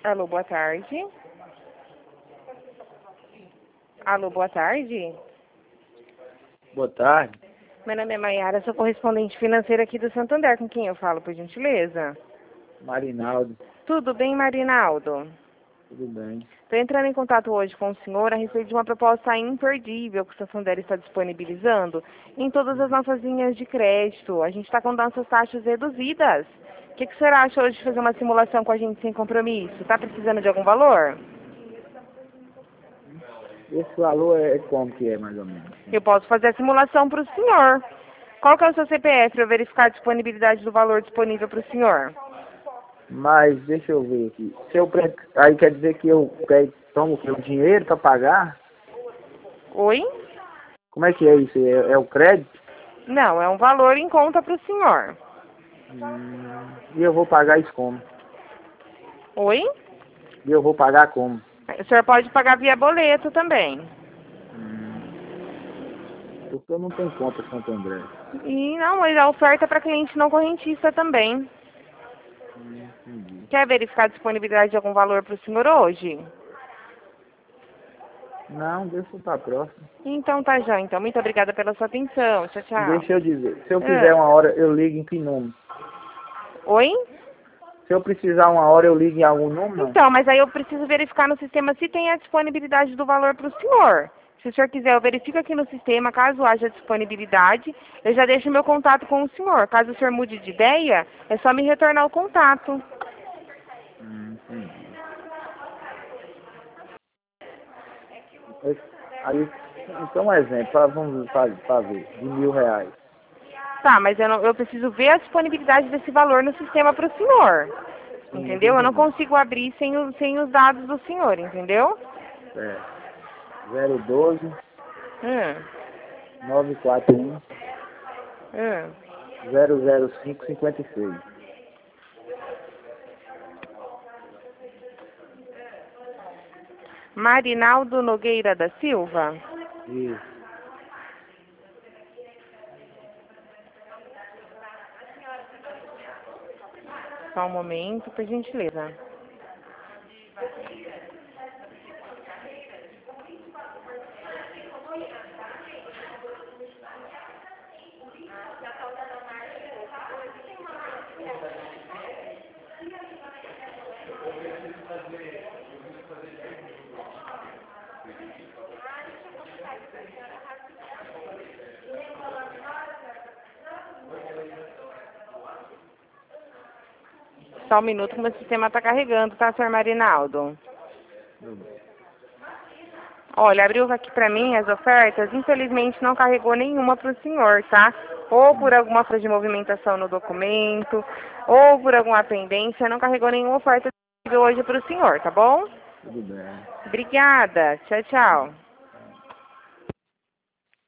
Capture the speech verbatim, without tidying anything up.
Alô, boa tarde. Alô, boa tarde. Boa tarde. Meu nome é Maiara, sou correspondente financeira aqui do Santander. Com quem eu falo, por gentileza? Marinaldo. Tudo bem, Marinaldo? Tudo bem. Estou entrando em contato hoje com o senhor a respeito de uma proposta imperdível que o Santander está disponibilizando em todas as nossas linhas de crédito. A gente está com nossas taxas reduzidas. O que, que o senhor acha hoje de fazer uma simulação com a gente sem compromisso? Está precisando de algum valor? Esse valor é como que é, mais ou menos? Eu posso fazer a simulação para o senhor. Qual que é o seu C P F para eu verificar a disponibilidade do valor disponível para o senhor? Mas deixa eu ver aqui. Se eu pre... Aí quer dizer que eu pego, tomo o quê? O dinheiro para pagar? Oi? Como é que é isso? É, é o crédito? Não, é um valor em conta para o senhor. Hum, e eu vou pagar isso como? Oi? E eu vou pagar como? O senhor pode pagar via boleto também. Hum, porque eu não tenho conta Santo André. E não, mas a oferta é para cliente não correntista também. Hum, entendi. Quer verificar a disponibilidade de algum valor para o senhor hoje? Não, deixa para próxima. Então tá já, então. Muito obrigada pela sua atenção. Tchau, tchau. Deixa eu dizer. Se eu quiser Ah. uma hora, eu ligo em que número? Oi? Se eu precisar uma hora, eu ligo em algum número? Não? Então, mas aí eu preciso verificar no sistema se tem a disponibilidade do valor para o senhor. Se o senhor quiser, eu verifico aqui no sistema, caso haja disponibilidade, eu já deixo meu contato com o senhor. Caso o senhor mude de ideia, é só me retornar o contato. Hum, entendi. Aí, então um exemplo, pra- vamos fazer, de mil reais. Tá, mas eu, não, eu preciso ver a disponibilidade desse valor no sistema para o senhor. Sim, eu tô Entendeu? Eu não entendendo. consigo abrir sem, o, sem os dados do senhor, entendeu? É, zero doze, Hum, nove quatro um, hum. zero zero cinco, cinquenta e seis. Marinaldo Nogueira da Silva. Isso. Só um momento, por gentileza. Só um minuto que o meu sistema está carregando, tá, senhor Marinaldo? Olha, abriu aqui para mim as ofertas, infelizmente não carregou nenhuma para o senhor, tá? Ou por alguma falta de movimentação no documento, ou por alguma pendência, não carregou nenhuma oferta disponível hoje para o senhor, tá bom? Tudo bem. Obrigada. Tchau, tchau.